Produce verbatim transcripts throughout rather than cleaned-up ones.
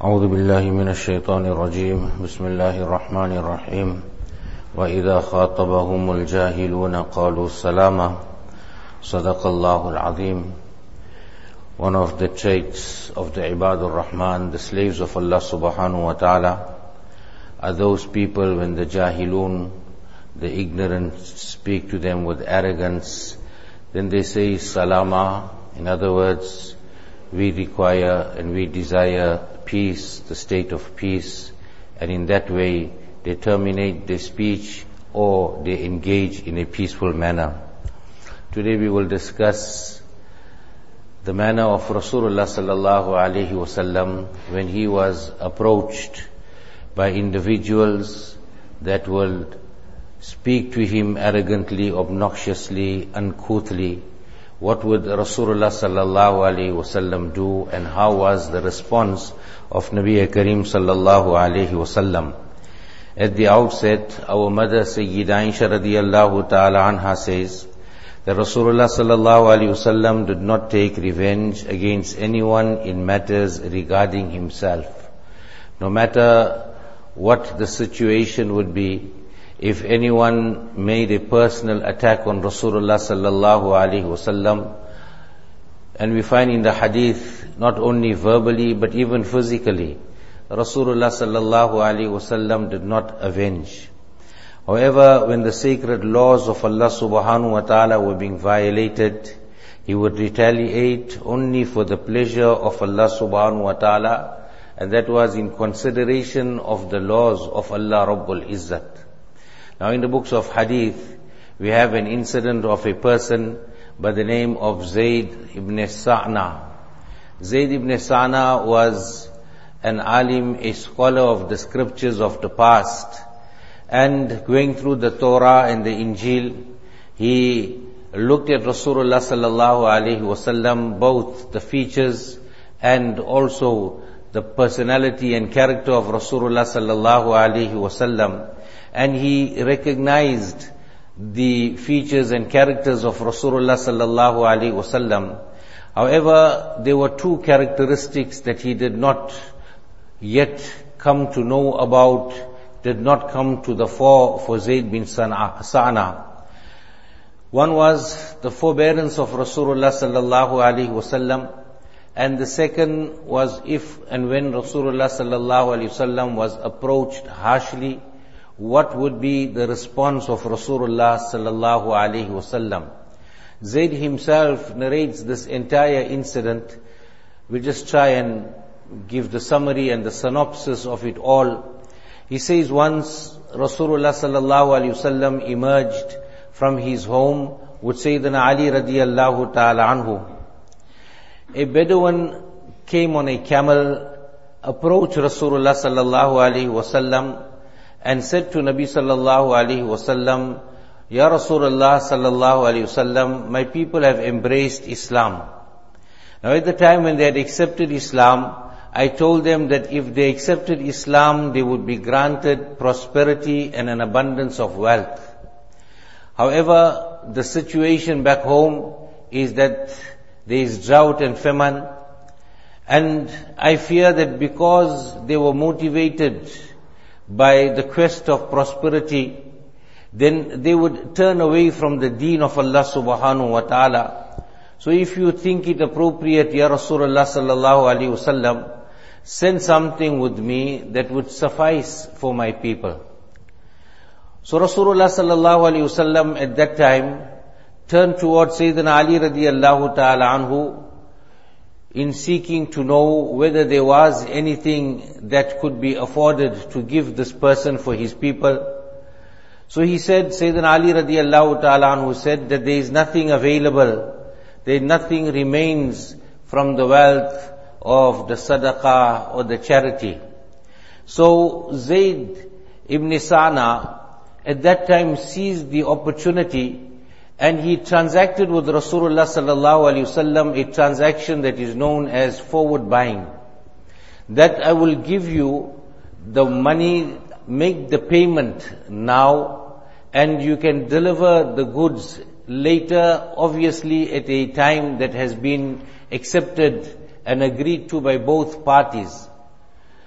أعوذ بالله من الشيطان الرجيم بسم الله الرحمن الرحيم وإذا خاطبهم الجاهلون قالوا سلاما صدق الله العظيم. One of the traits of the Ibadur Rahman, the slaves of Allah subhanahu wa ta'ala, are those people when the jahilun, the ignorant, speak to them with arrogance, then they say salama. In other words, we require and we desire peace, the state of peace, and in that way they terminate their speech or they engage in a peaceful manner. Today we will discuss the manner of Rasulullah sallallahu alaihi wasallam when he was approached by individuals that will speak to him arrogantly, obnoxiously, uncouthly. What would Rasulullah sallallahu alaihi wasallam do, and how was the response of Nabi Kareem sallallahu alaihi wasallam? At the outset, our mother Sayyida Aisha radiyallahu ta'ala anha says that Rasulullah sallallahu alaihi wasallam did not take revenge against anyone in matters regarding himself. No matter what the situation would be, if anyone made a personal attack on Rasulullah sallallahu alaihi wasallam, and we find in the hadith not only verbally but even physically, Rasulullah sallallahu alaihi wasallam did not avenge. However, when the sacred laws of Allah subhanahu wa ta'ala were being violated, he would retaliate only for the pleasure of Allah subhanahu wa ta'ala, and that was in consideration of the laws of Allah Rabbul Izzat. Now in the books of hadith, we have an incident of a person by the name of Zayd ibn Sa'na. Zayd ibn Sa'na was an alim, a scholar of the scriptures of the past, and going through the Torah and the Injil, he looked at Rasulullah sallallahu alaihi wasallam, both the features and also the personality and character of Rasulullah sallallahu alaihi wasallam, and he recognized the features and characters of Rasulullah sallallahu alaihi wasallam. However, there were two characteristics that he did not yet come to know about, did not come to the fore for Zayd bin Sa'na. One was the forbearance of Rasulullah sallallahu alaihi wasallam, and the second was if and when Rasulullah sallallahu alaihi wasallam was approached harshly, what would be the response of Rasulullah sallallahu alaihi wasallam. Zayd himself narrates this entire incident. We just try and give the summary and the synopsis of it all. He says once Rasulullah sallallahu alaihi wasallam emerged from his home with Sayyidina Ali radiyallahu ta'ala anhu. A Bedouin came on a camel, approached Rasulullah sallallahu alaihi wasallam and said to Nabi sallallahu alaihi wasallam, Ya Rasulullah sallallahu alaihi wasallam, my people have embraced Islam. Now at the time when they had accepted Islam, I told them that if they accepted Islam, they would be granted prosperity and an abundance of wealth. However, the situation back home is that there is drought and famine, and I fear that because they were motivated by the quest of prosperity, then they would turn away from the deen of Allah subhanahu wa ta'ala. So if you think it appropriate, Ya Rasulullah sallallahu alaihi wasallam, send something with me that would suffice for my people. So Rasulullah sallallahu alaihi wasallam at that time turned towards Sayyidina Ali radiyallahu ta'ala anhu in seeking to know whether there was anything that could be afforded to give this person for his people. So he said, Sayyidina Ali radiyallahu ta'ala anhu said that there is nothing available, there nothing remains from the wealth of the sadaqah or the charity. So Zayd ibn Sa'na at that time seized the opportunity, and he transacted with Rasulullah sallallahu alaihi wasallam a transaction that is known as forward buying. That I will give you the money, make the payment now, and you can deliver the goods later, obviously at a time that has been accepted and agreed to by both parties.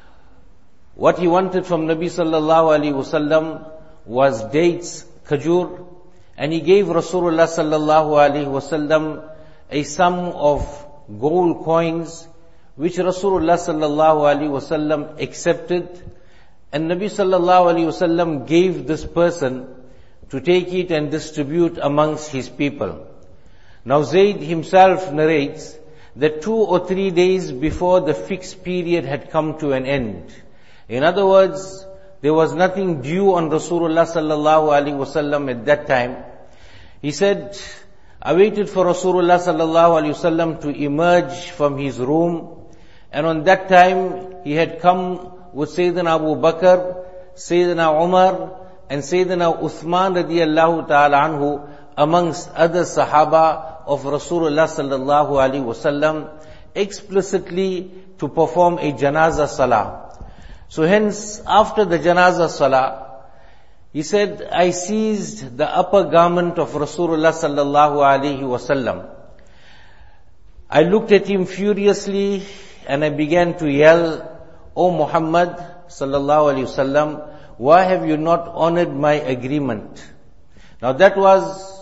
What he wanted from Nabi sallallahu alaihi wasallam was dates, khajur, and he gave Rasulullah sallallahu alaihi wasallam a sum of gold coins, which Rasulullah sallallahu alaihi wasallam accepted, and Nabi sallallahu alaihi wasallam gave this person to take it and distribute amongst his people. Now Zayd himself narrates that two or three days before the fixed period had come to an end. In other words, there was nothing due on Rasulullah sallallahu alaihi wasallam at that time. He said, I waited for Rasulullah sallallahu alaihi wasallam to emerge from his room, and on that time he had come with Sayyidina Abu Bakr, Sayyidina Umar, and Sayyidina Uthman radiyallahu ta'ala anhu, amongst other Sahaba of Rasulullah sallallahu alaihi wasallam, explicitly to perform a Janazah Salah. So hence, after the Janazah Salah, he said, I seized the upper garment of Rasulullah sallallahu alaihi wasallam. I looked at him furiously and I began to yell, O Muhammad sallallahu alaihi wasallam, why have you not honored my agreement? Now that was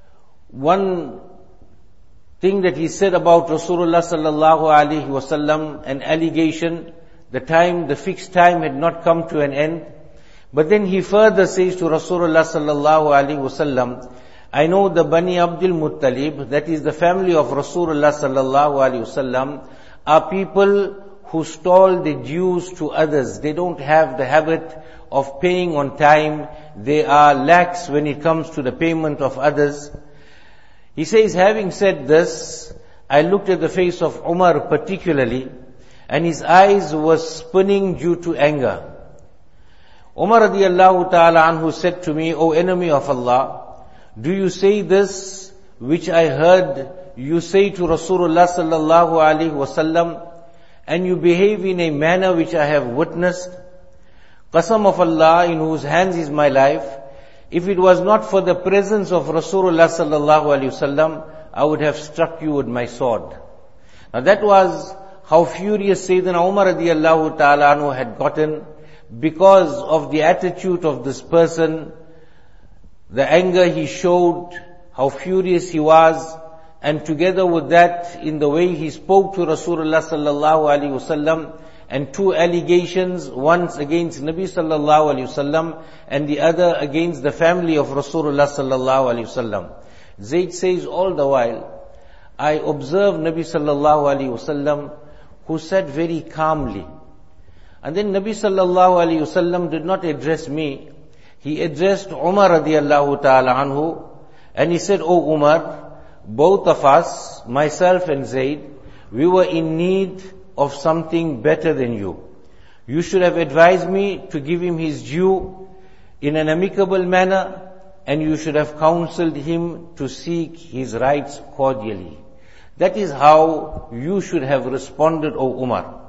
one thing that he said about Rasulullah sallallahu alaihi wasallam, an allegation. The time, the fixed time had not come to an end. But then he further says to Rasulullah sallallahu alaihi wasallam, I know the Bani Abdul Muttalib, that is the family of Rasulullah sallallahu alaihi wasallam, are people who stole the dues to others. They don't have the habit of paying on time. They are lax when it comes to the payment of others. He says, having said this, I looked at the face of Umar particularly, and his eyes were spinning due to anger. Umar radiyallahu ta'ala anhu said to me, O enemy of Allah, do you say this which I heard you say to Rasulullah sallallahu alaihi wasallam, and you behave in a manner which I have witnessed? Qasam of Allah, in whose hands is my life, if it was not for the presence of Rasulullah sallallahu alaihi wasallam, I would have struck you with my sword. Now that was how furious Sayyidina Umar radiyallahu ta'ala anhu had gotten because of the attitude of this person, the anger he showed, how furious he was, and together with that, in the way he spoke to Rasulullah sallallahu alaihi wasallam, and two allegations, one against Nabi sallallahu alaihi wasallam, and the other against the family of Rasulullah sallallahu alaihi wasallam. Zayd says, all the while, I observed Nabi sallallahu alaihi wasallam, who sat very calmly. And then Nabi sallallahu alaihi wasallam did not address me. He addressed Umar radiyallahu ta'ala anhu, and he said, O Umar, both of us, myself and Zayd, we were in need of something better than you. You should have advised me to give him his due in an amicable manner, and you should have counseled him to seek his rights cordially. That is how you should have responded, O Umar.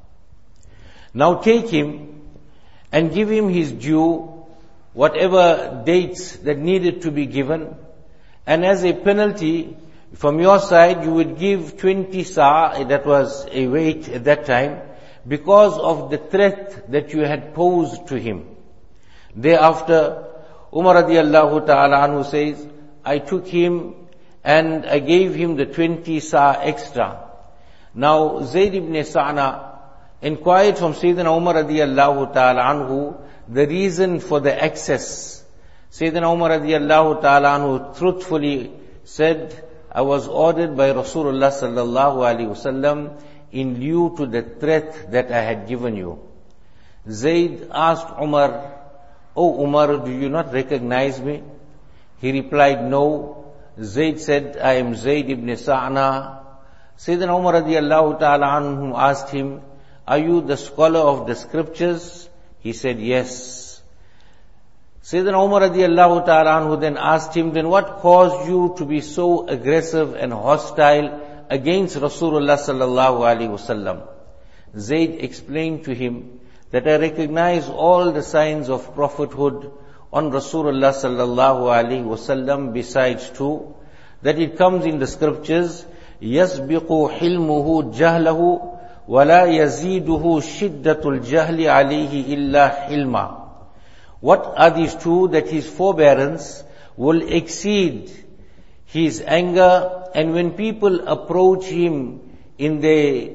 Now take him and give him his due, whatever dates that needed to be given, and as a penalty, from your side, you would give twenty sa', that was a weight at that time, because of the threat that you had posed to him. Thereafter, Umar radiyallahu ta'ala anhu says, I took him and I gave him the twenty sa' extra. Now, Zayd ibn Sa'na inquired from Sayyidina Umar radiyallahu ta'ala anhu the reason for the excess. Sayyidina Umar radiyallahu ta'ala anhu truthfully said, I was ordered by Rasulullah sallallahu alaihi wasallam in lieu to the threat that I had given you. Zayd asked Umar, O Umar, do you not recognize me? He replied, no. Zayd said, I am Zayd ibn Sa'na. Sayyidina Umar radiyallahu ta'ala anhu asked him, are you the scholar of the scriptures? He said, yes. Sayyidina Umar radiyallahu ta'ala anhu then asked him, then what caused you to be so aggressive and hostile against Rasulullah sallallahu alaihi wasallam? Zayd explained to him that I recognize all the signs of prophethood on Rasulullah sallallahu alaihi wasallam besides two, that it comes in the scriptures, يَسْبِقُ حِلْمُهُ جَهْلَهُ وَلَا يَزِيدُهُ شِدَّةُ الْجَهْلِ عَلَيْهِ إِلَّا حِلْمًا. What are these two? That his forbearance will exceed his anger, and when people approach him in their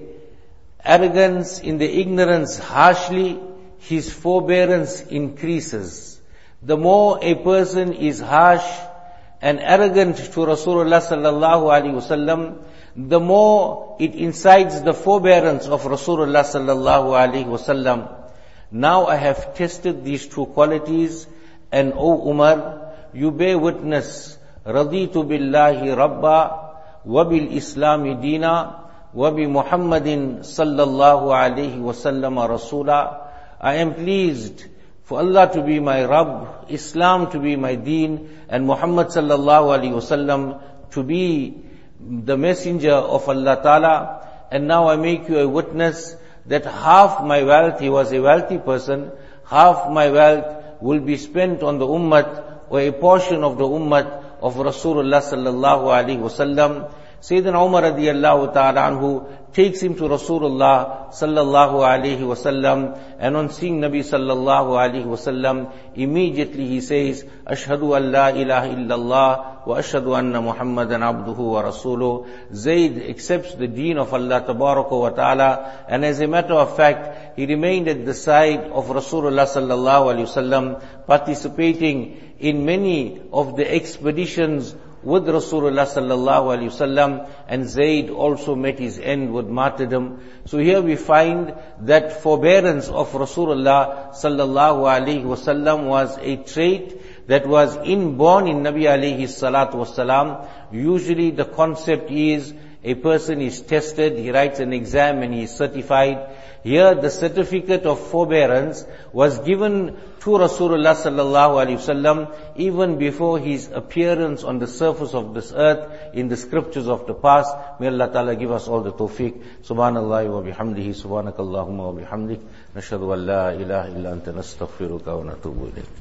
arrogance, in their ignorance harshly, his forbearance increases. The more a person is harsh and arrogant to Rasulullah sallallahu alaihi wasallam, the more it incites the forbearance of Rasulullah sallallahu alaihi wasallam. Now I have tested these two qualities, and O Umar, you bear witness, raditu billahi rabba, wa bil islami dina, wa bi Muhammadin sallallahu alaihi wasallam rasula. I am pleased for Allah to be my Rabb, Islam to be my deen, and Muhammad sallallahu alaihi wasallam to be the messenger of Allah Ta'ala. And now I make you a witness that half my wealth, he was a wealthy person, half my wealth will be spent on the ummah, or a portion of the ummah of Rasulullah sallallahu alaihi wasallam. Sayyidina Umar radiyallahu ta'ala anhu takes him to Rasulullah sallallahu alaihi wasallam, and on seeing Nabi sallallahu alaihi wasallam, immediately he says, Ashhadu an la ilaha illallah wa ashhadu anna Muhammadan abduhu wa rasuluh. Zayd accepts the deen of Allah tabaraka wa ta'ala, and as a matter of fact, he remained at the side of Rasulullah sallallahu alaihi wasallam, participating in many of the expeditions with Rasulullah sallallahu alaihi wasallam, and Zayd also met his end with martyrdom. So here we find that forbearance of Rasulullah sallallahu alaihi wasallam was a trait that was inborn in Nabi alayhi salatu wasalam. Usually the concept is a person is tested, he writes an exam and he is certified. Here the certificate of forbearance was given to Rasulullah sallallahu alaihi wasallam even before his appearance on the surface of this earth in the scriptures of the past. May Allah Ta'ala give us all the tawfiq. Subhanallah wa bihamdihi, subhanakallahumma wa bihamdik, nashhadu an la ilaha illa anta nastaghfiruka wa natubu ilayk.